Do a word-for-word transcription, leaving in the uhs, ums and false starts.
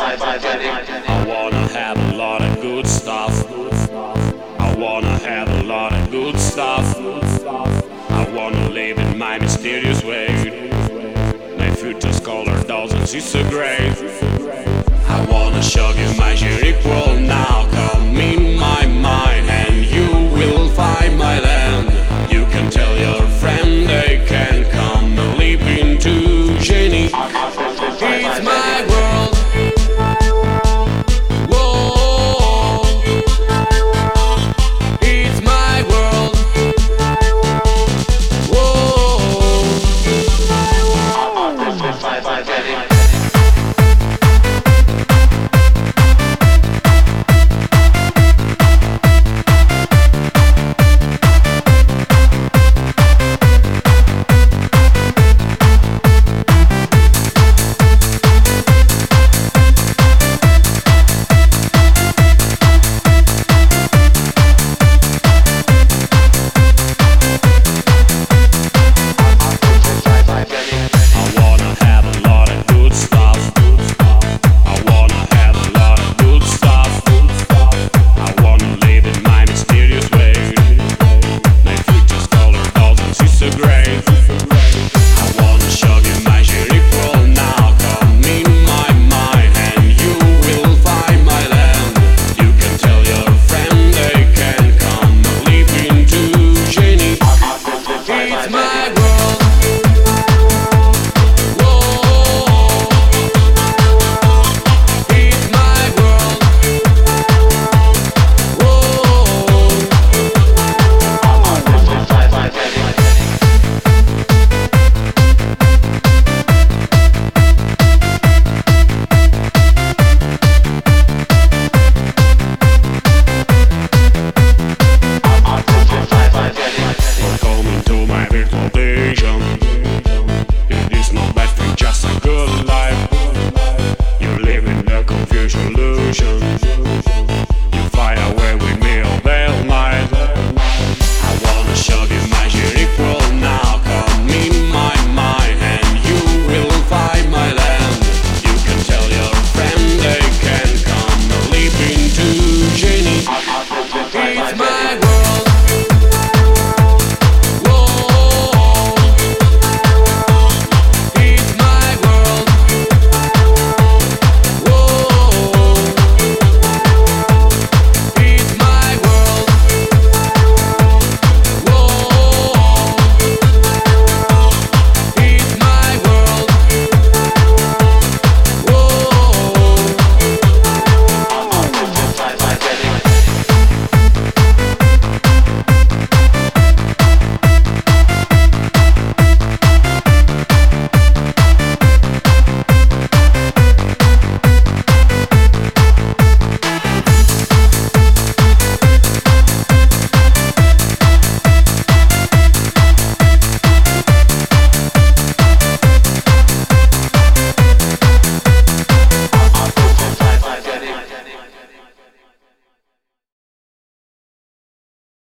I wanna have a lot of good stuff. I wanna have a lot of good stuff. I wanna live in my mysterious way. My future's color doesn't see so great. I wanna show you my unique world now. Come in my mind and you will find my land. You can tell your friend they can come and leap into Genie. It's my world.